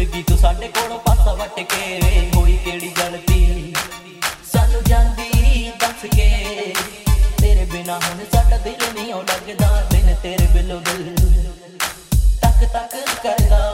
गई तू साडे कोलों पासा वट के, होई केड़ी गलती सानू जांदी दस के। तेरे बिना हुण साडा दिल नहीं लगदा, बिन तेरे बिलो दिल तक तक करदा।